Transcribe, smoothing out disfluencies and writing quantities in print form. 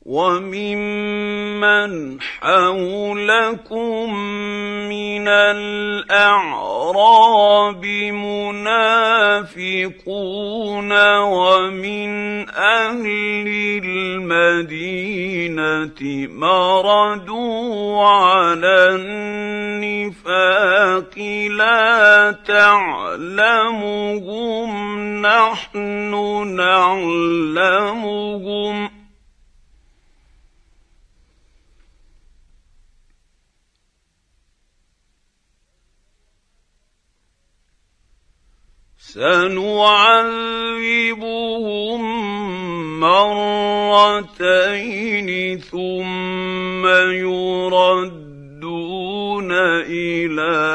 وممن حولكم من الأعراب منافقون ومن أهل المدينة مردوا على النفاق لا تعلمهم نحن نعلمهم سنعذبهم مرتين ثم يردون إلى